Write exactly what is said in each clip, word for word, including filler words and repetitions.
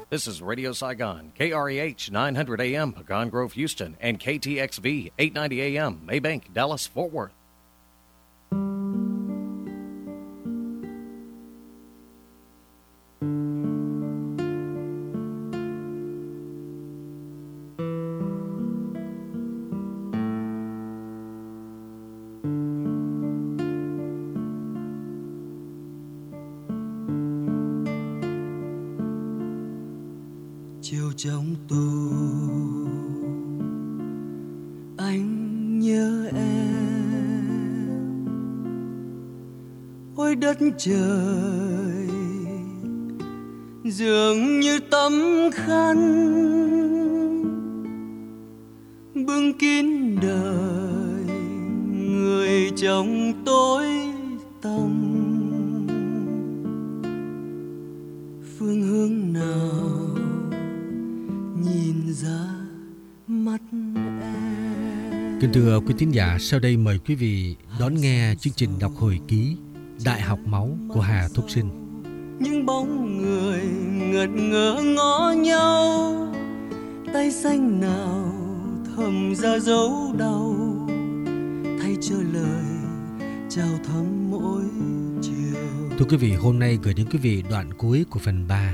This is Radio Saigon, K R E H nine hundred A M, Pecan Grove, Houston, and K T X V eight ninety A M, Maybank, Dallas, Fort Worth. Chiều trong tù anh nhớ em, ôi đất trời dường như tấm khăn bưng kín đời người trong tối tăm. Phương hướng nào nhìn ra mắt em. Kính thưa quý thính giả, sau đây mời quý vị đón nghe chương trình đọc hồi ký Đại học máu của Hà Thúc Sinh. Những bóng người ngật ngỡ ngó nhau, tay xanh nào thầm ra dấu đau, thay cho lời chào thăm mỗi chiều. Thưa quý vị, hôm nay gửi đến quý vị đoạn cuối của phần ba.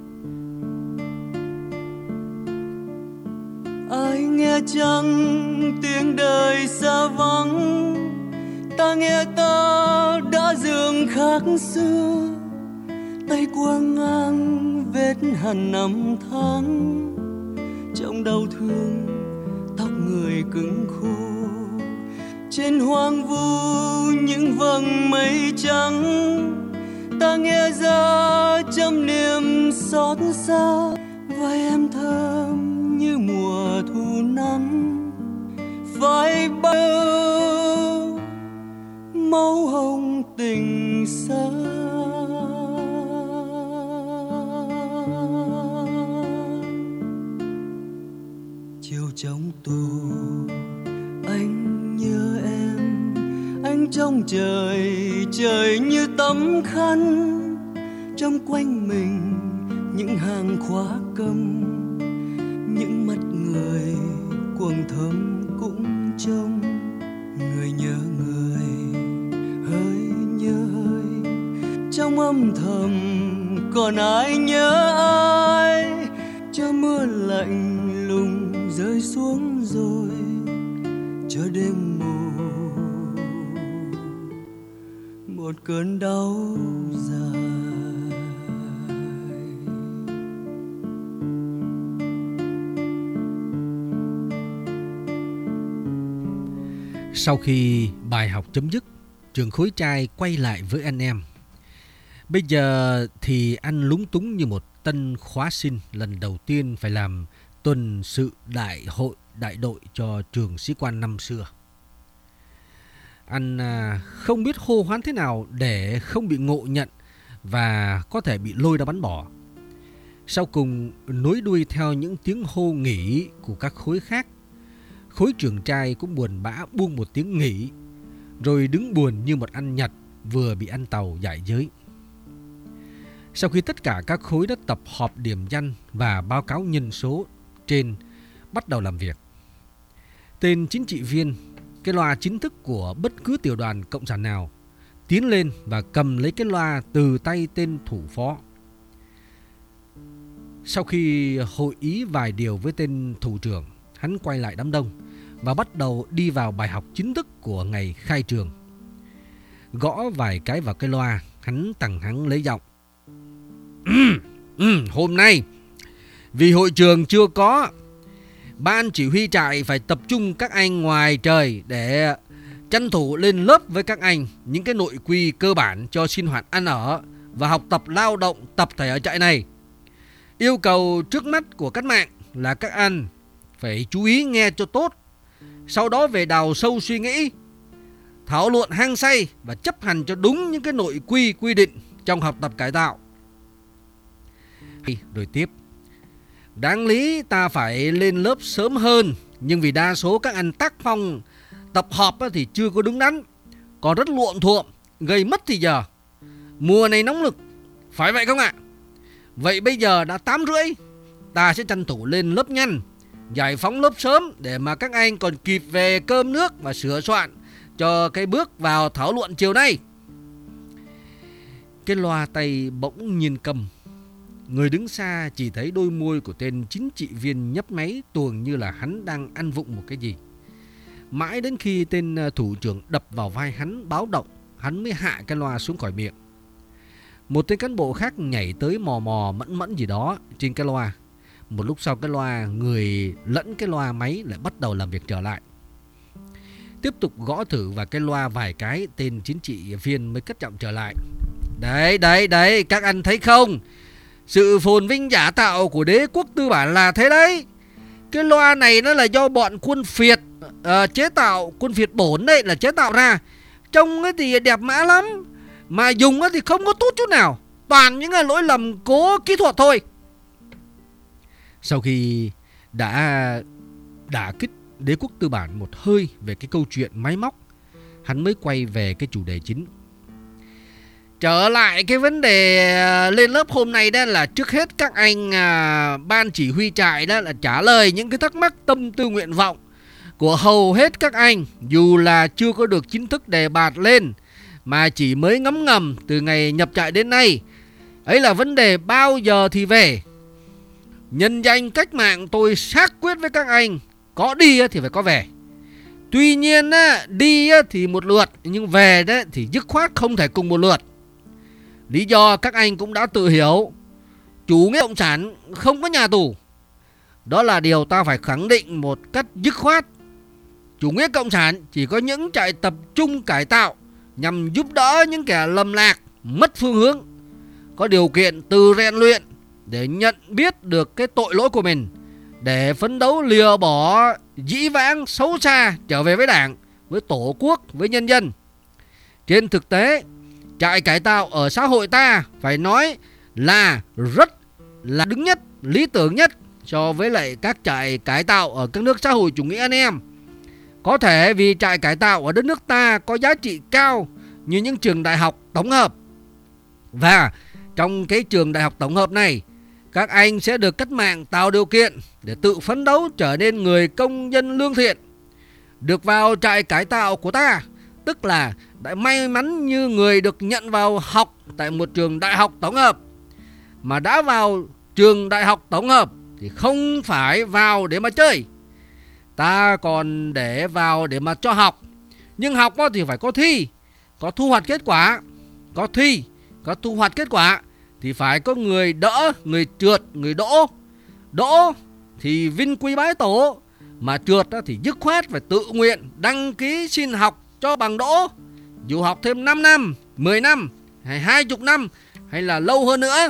Ai nghe chăng tiếng đời xa vắng, ta nghe ta đã dường khác xưa, tay quang ngang vết hằn năm tháng, trong đau thương tóc người cứng khô, trên hoang vu những vầng mây trắng, ta nghe ra trăm niềm xót xa, vai em thơm như mùa thu nắng, vai bao máu hồng tình xa. Chiều trong tù anh nhớ em, anh trong trời trời như tấm khăn, trong quanh mình những hàng khóa câm, những mắt người cuồng thơm cũng trông, người nhớ người hơi nhớ hơi, trong âm thầm còn ai nhớ ai, cho mưa lạnh lùng rơi xuống rồi, cho đêm mù một cơn đau dài. Sau khi bài học chấm dứt, Trường Khối Trai quay lại với anh em. Bây giờ thì anh lúng túng như một tân khóa sinh lần đầu tiên phải làm tuần sự đại hội đại đội cho trường sĩ quan năm xưa. Anh không biết hô hoán thế nào để không bị ngộ nhận và có thể bị lôi ra bắn bỏ. Sau cùng nối đuôi theo những tiếng hô nghỉ của các khối khác, khối Trường Trai cũng buồn bã buông một tiếng nghỉ, rồi đứng buồn như một ăn Nhật vừa bị ăn tàu giải giới. Sau khi tất cả các khối đã tập họp điểm danh và báo cáo nhân số trên bắt đầu làm việc, tên chính trị viên, cái loa chính thức của bất cứ tiểu đoàn cộng sản nào, tiến lên và cầm lấy cái loa từ tay tên thủ phó. Sau khi hội ý vài điều với tên thủ trưởng, hắn quay lại đám đông và bắt đầu đi vào bài học chính thức của ngày khai trường. Gõ vài cái vào cái loa, hắn tằng hắng lấy giọng. ừ, Hôm nay, vì hội trường chưa có, ban chỉ huy trại phải tập trung các anh ngoài trời để tranh thủ lên lớp với các anh những cái nội quy cơ bản cho sinh hoạt ăn ở và học tập lao động tập thể ở trại này. Yêu cầu trước mắt của cách mạng là các anh phải chú ý nghe cho tốt, sau đó về đào sâu suy nghĩ, thảo luận hăng say và chấp hành cho đúng những cái nội quy quy định trong học tập cải tạo. Rồi tiếp, đáng lý ta phải lên lớp sớm hơn, nhưng vì đa số các anh tác phong tập họp thì chưa có đúng đắn, còn rất luộm thuộm, gây mất thì giờ. Mùa này nóng lực, phải vậy không ạ? Vậy bây giờ đã tám rưỡi, ta sẽ tranh thủ lên lớp nhanh, giải phóng lớp sớm để mà các anh còn kịp về cơm nước và sửa soạn cho cái bước vào thảo luận chiều nay. Cái loa tay bỗng nhiên câm. Người đứng xa chỉ thấy đôi môi của tên chính trị viên nhấp máy, tuồng như là hắn đang ăn vụng một cái gì. Mãi đến khi tên thủ trưởng đập vào vai hắn báo động, hắn mới hạ cái loa xuống khỏi miệng. Một tên cán bộ khác nhảy tới mò mò mẫn mẫn gì đó trên cái loa. Một lúc sau cái loa người lẫn cái loa máy lại bắt đầu làm việc trở lại. Tiếp tục gõ thử vào cái loa vài cái, tên chính trị viên mới cất giọng trở lại. Đấy, đấy, đấy, các anh thấy không? Sự phồn vinh giả tạo của đế quốc tư bản là thế đấy. Cái loa này nó là do bọn quân phiệt uh, chế tạo, quân phiệt bổn đấy là chế tạo ra. Trông ấy thì đẹp mã lắm, mà dùng ấy thì không có tốt chút nào. Toàn những cái lỗi lầm cố kỹ thuật thôi. Sau khi đã đả kích đế quốc tư bản một hơi về cái câu chuyện máy móc, hắn mới quay về cái chủ đề chính. Trở lại cái vấn đề lên lớp hôm nay đó là trước hết các anh à, ban chỉ huy trại đó là trả lời những cái thắc mắc tâm tư nguyện vọng của hầu hết các anh, dù là chưa có được chính thức đề bạt lên mà chỉ mới ngấm ngầm từ ngày nhập trại đến nay. Ấy là vấn đề bao giờ thì về. Nhân danh cách mạng tôi xác quyết với các anh, có đi thì phải có về. Tuy nhiên đi thì một lượt, nhưng về thì dứt khoát không thể cùng một lượt. Lý do các anh cũng đã tự hiểu, chủ nghĩa cộng sản không có nhà tù. Đó là điều ta phải khẳng định một cách dứt khoát. Chủ nghĩa cộng sản chỉ có những trại tập trung cải tạo nhằm giúp đỡ những kẻ lầm lạc, mất phương hướng, có điều kiện từ rèn luyện để nhận biết được cái tội lỗi của mình, để phấn đấu lìa bỏ dĩ vãng xấu xa, trở về với Đảng, với Tổ quốc, với nhân dân. Trên thực tế, trại cải tạo ở xã hội ta phải nói là rất là đứng nhất, lý tưởng nhất so với lại các trại cải tạo ở các nước xã hội chủ nghĩa anh em. Có thể vì trại cải tạo ở đất nước ta có giá trị cao như những trường đại học tổng hợp. Và trong cái trường đại học tổng hợp này, các anh sẽ được cách mạng tạo điều kiện để tự phấn đấu trở nên người công dân lương thiện. Được vào trại cải tạo của ta, tức là đã may mắn như người được nhận vào học tại một trường đại học tổng hợp. Mà đã vào trường đại học tổng hợp thì không phải vào để mà chơi. Ta còn để vào để mà cho học. Nhưng học thì phải có thi, có thu hoạch kết quả. Có thi, có thu hoạch kết quả thì phải có người đỡ, người trượt, người đỗ. Đỗ thì vinh quy bái tổ, mà trượt thì dứt khoát phải tự nguyện đăng ký xin học cho bằng đỗ. Dù học thêm năm năm, mười năm, hay hai mươi năm, hay là lâu hơn nữa.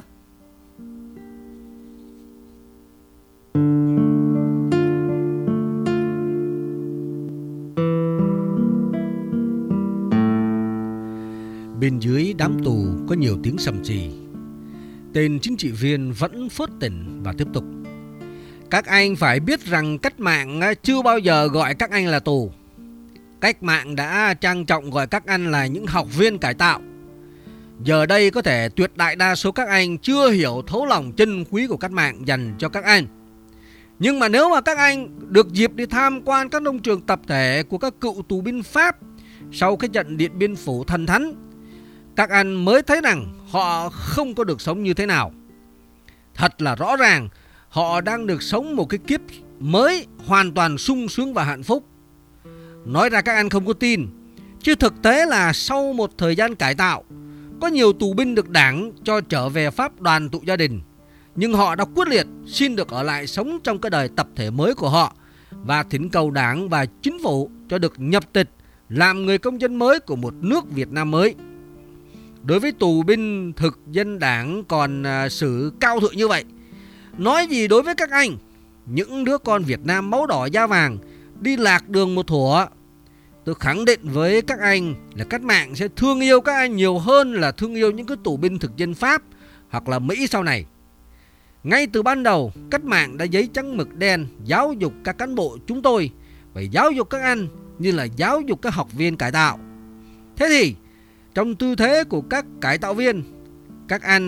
Bên dưới đám tù có nhiều tiếng sầm xì. Tên chính trị viên vẫn phớt tỉnh và tiếp tục. Các anh phải biết rằng cách mạng chưa bao giờ gọi các anh là tù. Cách mạng đã trang trọng gọi các anh là những học viên cải tạo. Giờ đây có thể tuyệt đại đa số các anh chưa hiểu thấu lòng chân quý của cách mạng dành cho các anh. Nhưng mà nếu mà các anh được dịp đi tham quan các nông trường tập thể của các cựu tù binh Pháp sau cái trận Điện Biên Phủ thần thánh, các anh mới thấy rằng họ không có được sống như thế nào. Thật là rõ ràng họ đang được sống một cái kiếp mới hoàn toàn sung sướng và hạnh phúc. Nói ra các anh không có tin, chứ thực tế là sau một thời gian cải tạo, có nhiều tù binh được Đảng cho trở về Pháp đoàn tụ gia đình. Nhưng họ đã quyết liệt xin được ở lại sống trong cái đời tập thể mới của họ và thỉnh cầu Đảng và chính phủ cho được nhập tịch làm người công dân mới của một nước Việt Nam mới. Đối với tù binh thực dân Đảng còn xử cao thượng như vậy, nói gì đối với các anh, những đứa con Việt Nam máu đỏ da vàng đi lạc đường một thuở. Tôi khẳng định với các anh là cách mạng sẽ thương yêu các anh nhiều hơn là thương yêu những cái tù binh thực dân Pháp hoặc là Mỹ sau này. Ngay từ ban đầu, cách mạng đã giấy trắng mực đen giáo dục các cán bộ chúng tôi phải giáo dục các anh như là giáo dục các học viên cải tạo. Thế thì trong tư thế của các cải tạo viên, các anh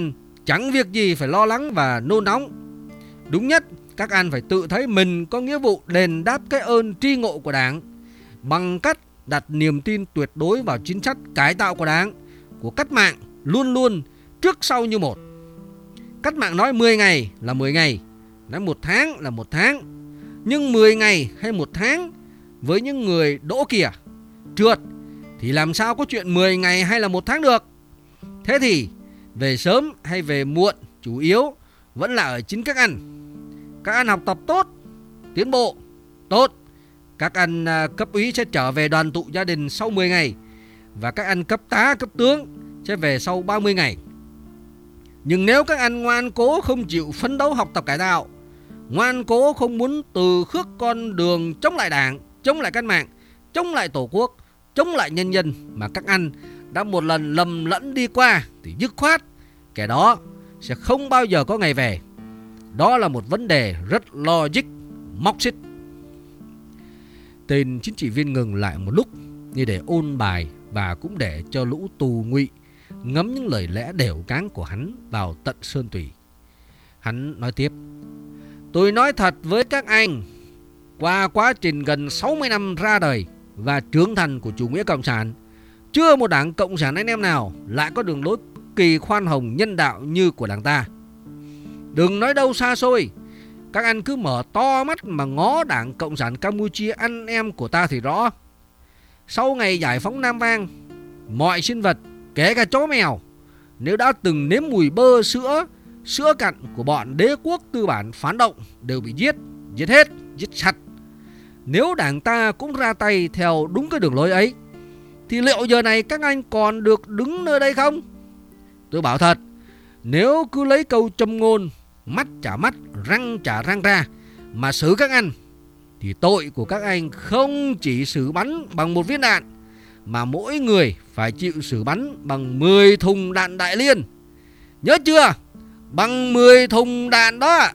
chẳng việc gì phải lo lắng và nôn nóng. Đúng nhất, các anh phải tự thấy mình có nghĩa vụ đền đáp cái ơn tri ngộ của Đảng bằng cách đặt niềm tin tuyệt đối vào chính sách cải tạo của Đảng, của cách mạng, luôn luôn trước sau như một. Cách mạng nói mười ngày là mười ngày, nói một tháng là một tháng. Nhưng mười ngày hay một tháng với những người đỗ kìa, trượt, thì làm sao có chuyện mười ngày hay là một tháng được. Thế thì về sớm hay về muộn, chủ yếu vẫn là ở chính các anh. Các anh học tập tốt, tiến bộ tốt, các anh cấp úy sẽ trở về đoàn tụ gia đình sau mười ngày, và các anh cấp tá, cấp tướng sẽ về sau ba mươi ngày. Nhưng nếu các anh ngoan cố không chịu phấn đấu học tập cải tạo, ngoan cố không muốn từ khước con đường chống lại Đảng, chống lại cách mạng, chống lại Tổ quốc, chống lại nhân dân mà các anh đã một lần lầm lẫn đi qua, thì dứt khoát kẻ đó sẽ không bao giờ có ngày về. Đó là một vấn đề rất logic, móc xích. Tên chính trị viên ngừng lại một lúc như để ôn bài, và cũng để cho lũ tù ngụy ngấm những lời lẽ đều cáng của hắn vào tận sơn tủy. Hắn nói tiếp: Tôi nói thật với các anh, qua quá trình gần sáu mươi năm ra đời và trưởng thành của chủ nghĩa cộng sản, chưa một đảng cộng sản anh em nào lại có đường lối cực kỳ khoan hồng nhân đạo như của đảng ta. Đừng nói đâu xa xôi, các anh cứ mở to mắt mà ngó đảng Cộng sản Campuchia anh em của ta thì rõ. Sau ngày giải phóng Nam Vang, mọi sinh vật, kể cả chó mèo, nếu đã từng nếm mùi bơ sữa, sữa cặn của bọn đế quốc tư bản phản động đều bị giết, giết hết, giết sạch. Nếu đảng ta cũng ra tay theo đúng cái đường lối ấy, thì liệu giờ này các anh còn được đứng nơi đây không? Tôi bảo thật, nếu cứ lấy câu châm ngôn mắt trả mắt, răng trả răng ra mà xử các anh, thì tội của các anh không chỉ xử bắn bằng một viên đạn, mà mỗi người phải chịu xử bắn bằng mười thùng đạn Đại Liên. Nhớ chưa? Bằng mười thùng đạn đó.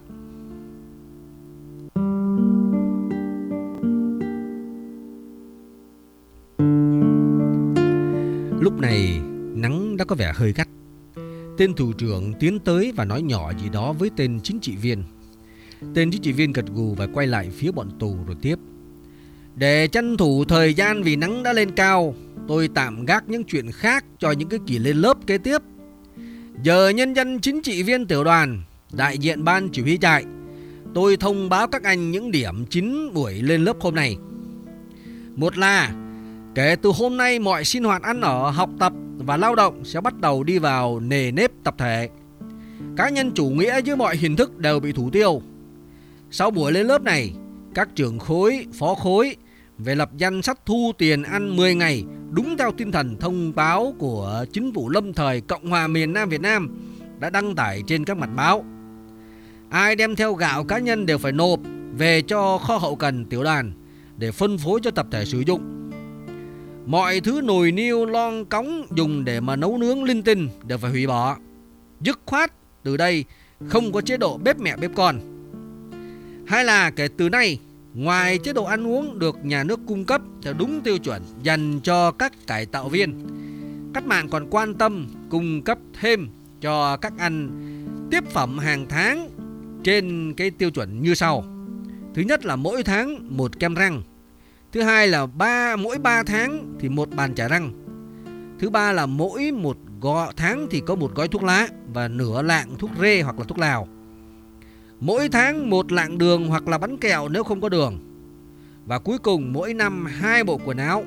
Lúc này nắng đã có vẻ hơi gắt. Tên thủ trưởng tiến tới và nói nhỏ gì đó với tên chính trị viên. Tên chính trị viên gật gù và quay lại phía bọn tù rồi tiếp: Để tranh thủ thời gian vì nắng đã lên cao, tôi tạm gác những chuyện khác cho những cái kỳ lên lớp kế tiếp. Giờ nhân dân chính trị viên tiểu đoàn, đại diện ban chỉ huy trại, tôi thông báo các anh những điểm chính buổi lên lớp hôm nay. Một là kể từ hôm nay mọi sinh hoạt ăn ở, học tập và lao động sẽ bắt đầu đi vào nề nếp tập thể. Cá nhân chủ nghĩa dưới mọi hình thức đều bị thủ tiêu. Sau buổi lên lớp này, các trưởng khối, phó khối về lập danh sách thu tiền ăn mười ngày đúng theo tinh thần thông báo của Chính phủ lâm thời Cộng hòa miền Nam Việt Nam đã đăng tải trên các mặt báo. Ai đem theo gạo cá nhân đều phải nộp về cho kho hậu cần tiểu đoàn để phân phối cho tập thể sử dụng. Mọi thứ nồi niêu lon cống dùng để mà nấu nướng linh tinh đều phải hủy bỏ. Dứt khoát từ đây không có chế độ bếp mẹ bếp con. Hay là kể từ nay, ngoài chế độ ăn uống được nhà nước cung cấp theo đúng tiêu chuẩn dành cho các cải tạo viên, cách mạng còn quan tâm cung cấp thêm cho các anh tiếp phẩm hàng tháng trên cái tiêu chuẩn như sau. Thứ nhất là mỗi tháng một kem răng. Thứ hai là ba, mỗi ba tháng thì một bàn chải răng. Thứ ba là mỗi một gọ tháng thì có một gói thuốc lá và nửa lạng thuốc rê hoặc là thuốc lào. Mỗi tháng một lạng đường hoặc là bánh kẹo nếu không có đường. Và cuối cùng mỗi năm hai bộ quần áo.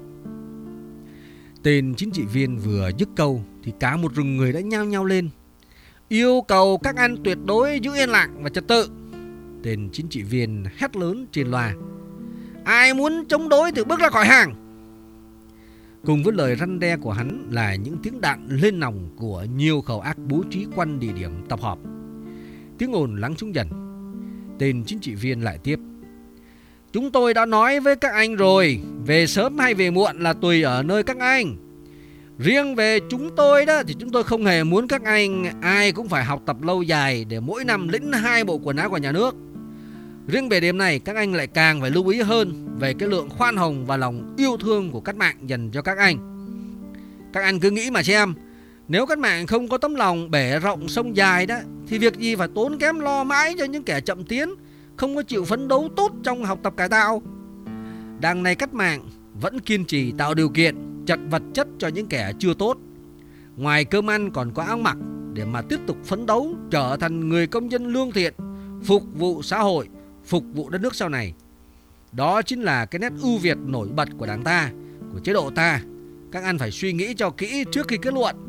Tên chính trị viên vừa dứt câu thì cả một rừng người đã nhao nhao lên. Yêu cầu các anh tuyệt đối giữ yên lặng và trật tự. Tên chính trị viên hét lớn trên loa: Ai muốn chống đối thì bước ra khỏi hàng. Cùng với lời răn đe của hắn là những tiếng đạn lên nòng của nhiều khẩu ác bố trí quanh địa điểm tập họp. Tiếng ồn lắng xuống dần. Tên chính trị viên lại tiếp: Chúng tôi đã nói với các anh rồi, về sớm hay về muộn là tùy ở nơi các anh. Riêng về chúng tôi đó thì chúng tôi không hề muốn các anh ai cũng phải học tập lâu dài để mỗi năm lĩnh hai bộ quần áo của nhà nước. Riêng về điểm này các anh lại càng phải lưu ý hơn về cái lượng khoan hồng và lòng yêu thương của cách mạng dành cho các anh. Các anh cứ nghĩ mà xem, Nếu cách mạng không có tấm lòng bể rộng sông dài đó, thì việc gì phải tốn kém lo mãi cho những kẻ chậm tiến, không có chịu phấn đấu tốt trong học tập cải tạo. Đảng này cách mạng vẫn kiên trì tạo điều kiện chặt vật chất cho những kẻ chưa tốt. Ngoài cơm ăn còn có áo mặc để mà tiếp tục phấn đấu trở thành người công dân lương thiện, phục vụ xã hội, phục vụ đất nước sau này. Đó chính là cái nét ưu việt nổi bật của đảng ta, của chế độ ta. Các anh phải suy nghĩ cho kỹ trước khi kết luận.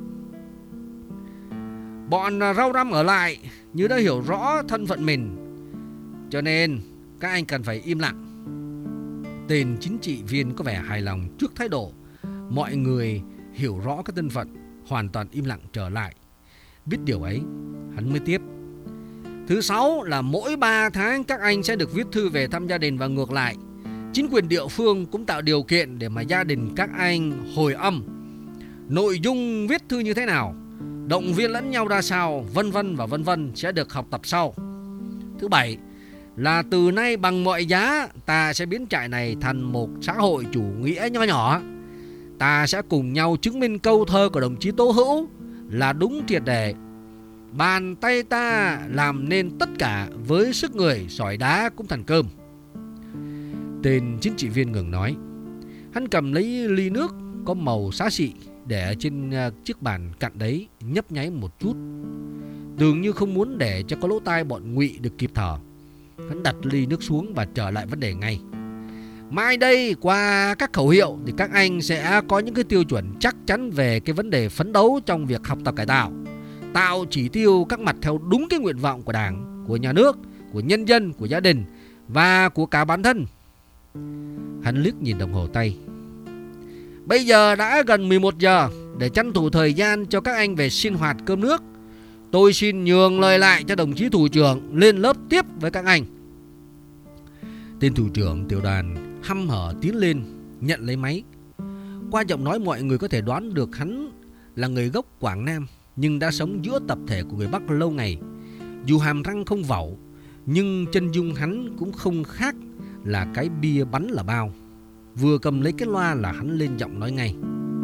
Bọn rau răm ở lại như đã hiểu rõ thân phận mình, cho nên các anh cần phải im lặng. Tên chính trị viên có vẻ hài lòng trước thái độ mọi người hiểu rõ cái thân phận, hoàn toàn im lặng trở lại. Biết điều ấy, hắn mới tiếp. Thứ sáu là mỗi ba tháng các anh sẽ được viết thư về thăm gia đình và ngược lại. Chính quyền địa phương cũng tạo điều kiện để mà gia đình các anh hồi âm nội dung viết thư như thế nào, động viên lẫn nhau ra sao, vân vân và vân vân sẽ được học tập sau. Thứ bảy là từ nay bằng mọi giá ta sẽ biến trại này thành một xã hội chủ nghĩa nho nhỏ. Ta sẽ cùng nhau chứng minh câu thơ của đồng chí Tố Hữu là đúng triệt để. Bàn tay ta làm nên tất cả, với sức người sỏi đá cũng thành cơm. Tên chính trị viên ngừng nói. Hắn cầm lấy ly nước có màu xá xị để ở trên chiếc bàn cạnh đấy, nhấp nháy một chút, dường như không muốn để cho có lỗ tai bọn Ngụy được kịp thở. Hắn đặt ly nước xuống và trở lại vấn đề ngay. Mai đây qua các khẩu hiệu thì các anh sẽ có những cái tiêu chuẩn chắc chắn về cái vấn đề phấn đấu trong việc học tập cải tạo, tạo chỉ tiêu các mặt theo đúng cái nguyện vọng của Đảng, của nhà nước, của nhân dân, của gia đình và của cả bản thân. Hắn liếc nhìn đồng hồ tay. Bây giờ đã gần mười một giờ. Để tranh thủ thời gian cho các anh về sinh hoạt cơm nước, tôi xin nhường lời lại cho đồng chí thủ trưởng lên lớp tiếp với các anh. Tên thủ trưởng tiểu đoàn hăm hở tiến lên nhận lấy máy. Qua giọng nói mọi người có thể đoán được hắn là người gốc Quảng Nam, nhưng đã sống giữa tập thể của người Bắc lâu ngày. Dù hàm răng không vẩu, nhưng chân dung hắn cũng không khác là cái bia bắn là bao. Vừa cầm lấy cái loa là hắn lên giọng nói ngay.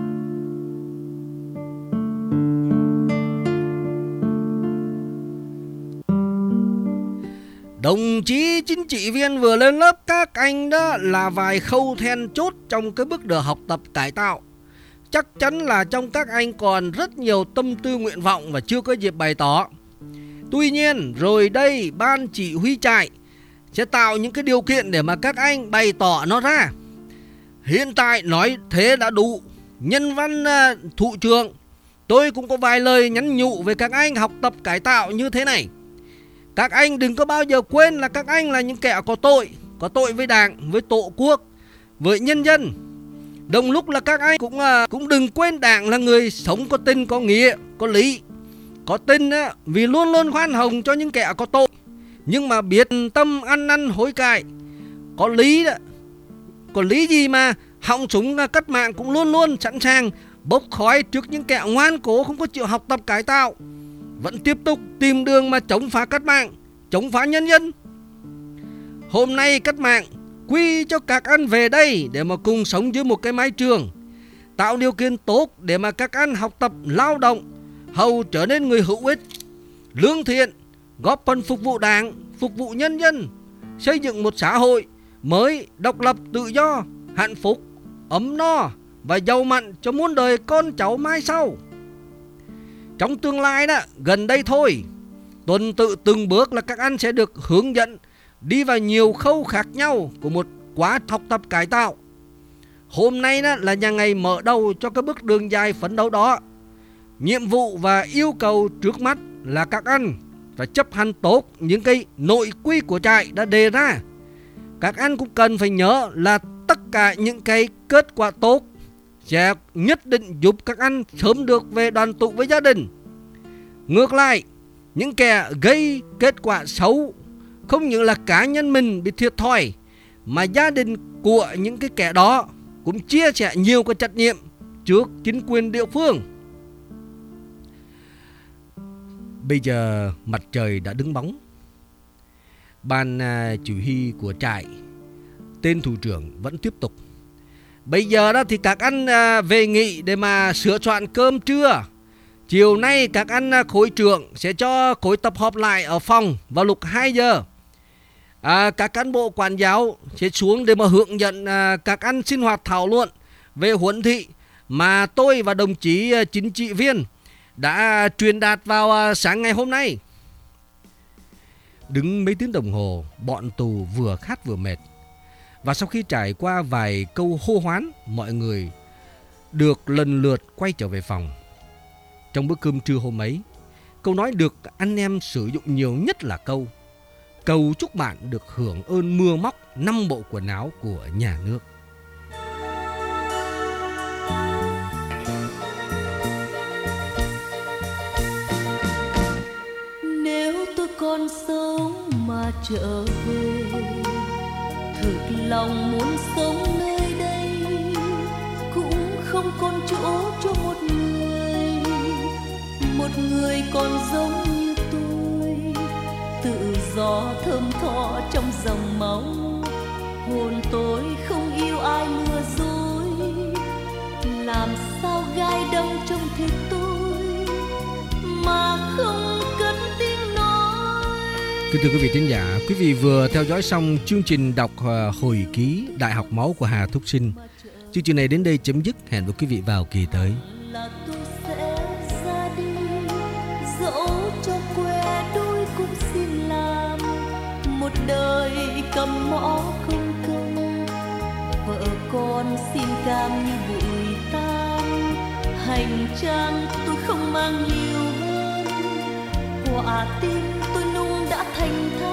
Đồng chí chính trị viên vừa lên lớp các anh đó là vài khâu then chốt trong cái bước đường học tập cải tạo. Chắc chắn là trong các anh còn rất nhiều tâm tư nguyện vọng và chưa có dịp bày tỏ. Tuy nhiên rồi đây ban chỉ huy trại sẽ tạo những cái điều kiện để mà các anh bày tỏ nó ra. Hiện tại nói thế đã đủ. Nhân văn thụ trưởng, tôi cũng có vài lời nhắn nhủ về các anh học tập cải tạo như thế này. Các anh đừng có bao giờ quên là các anh là những kẻ có tội, có tội với Đảng, với Tổ quốc, với nhân dân. Đồng lúc là các anh cũng cũng đừng quên Đảng là người sống có tình, có nghĩa, có lý. Có tình vì luôn luôn khoan hồng cho những kẻ có tội, nhưng mà biết tâm ăn năn hối cải. Có lý đó. Có lý gì mà họng súng cách mạng cũng luôn luôn sẵn sàng bốc khói trước những kẻ ngoan cố không có chịu học tập cải tạo, vẫn tiếp tục tìm đường mà chống phá cách mạng, chống phá nhân dân. Hôm nay cách mạng quy cho các anh về đây để mà cùng sống dưới một cái mái trường, tạo điều kiện tốt để mà các anh học tập lao động, hầu trở nên người hữu ích, lương thiện, góp phần phục vụ Đảng, phục vụ nhân dân, xây dựng một xã hội mới độc lập, tự do, hạnh phúc, ấm no và giàu mạnh cho muôn đời con cháu mai sau. Trong tương lai đó, gần đây thôi, tuần tự từng bước là các anh sẽ được hướng dẫn đi vào nhiều khâu khác nhau của một quá học tập cải tạo. Hôm nay đó là nhà ngày mở đầu cho cái bước đường dài phấn đấu đó. Nhiệm vụ và yêu cầu trước mắt là các anh phải chấp hành tốt những cái nội quy của trại đã đề ra. Các anh cũng cần phải nhớ là tất cả những cái kết quả tốt sẽ nhất định giúp các anh sớm được về đoàn tụ với gia đình. Ngược lại, những kẻ gây kết quả xấu không những là cá nhân mình bị thiệt thòi, mà gia đình của những cái kẻ đó cũng chia sẻ nhiều cái trách nhiệm trước chính quyền địa phương. Bây giờ mặt trời đã đứng bóng. Ban uh, chỉ huy của trại, tên thủ trưởng vẫn tiếp tục. Bây giờ đó thì các anh uh, về nghỉ để mà sửa soạn cơm trưa. Chiều nay các anh khối trưởng sẽ cho khối tập họp lại ở phòng vào lúc hai giờ. À, các cán bộ quản giáo sẽ xuống để mà hướng dẫn à, các anh sinh hoạt thảo luận về huấn thị mà tôi và đồng chí chính trị viên đã truyền đạt vào à, sáng ngày hôm nay. Đứng mấy tiếng đồng hồ, bọn tù vừa khát vừa mệt. Và sau khi trải qua vài câu hô hoán, mọi người được lần lượt quay trở về phòng. Trong bữa cơm trưa hôm ấy, câu nói được anh em sử dụng nhiều nhất là câu: cầu chúc bạn được hưởng ơn mưa móc năm bộ quần áo của nhà nước. Nếu tôi còn sống mà trở về, thực lòng muốn sống nơi đây, cũng không còn chỗ cho một người, một người còn giống như tôi, tự do thơm tho trong dòng máu. Hồn tôi không yêu ai lừa dối, làm sao gai đâm trong thịt tôi mà không cất tiếng nói. Kính thưa quý vị thính giả, quý vị vừa theo dõi xong chương trình đọc hồi ký Đại học máu của Hà Thúc Sinh. Chương trình này đến đây chấm dứt. Hẹn với quý vị vào kỳ tới. Là tôi sẽ ra đi, dẫu cho que đôi cũng xin làm một đời cầm mõ không công. Vợ con xin cam như bụi tan, hành trang tôi không mang nhiều hơn, quả tim tôi nung đã thành than.